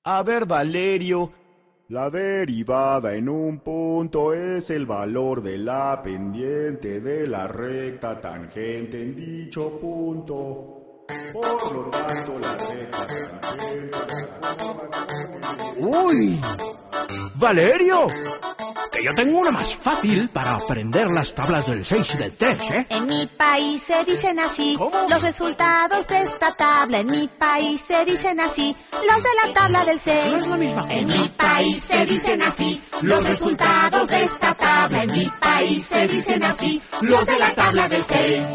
A ver, Valerio. La derivada en un punto es el valor de la pendiente de la recta tangente en dicho punto. Por lo tanto, la recta tangente... ¡Uy! ¡Valerio! Que yo tengo una más fácil para aprender las tablas del 6 y del 3, ¿eh? En mi país se dicen así. ¿Cómo? Los resultados de esta tabla. En mi país se dicen así. Los de la tabla del 6. No es la misma. En mi país se dicen así. Los resultados de esta tabla. En mi país se dicen así. Los de la tabla del 6.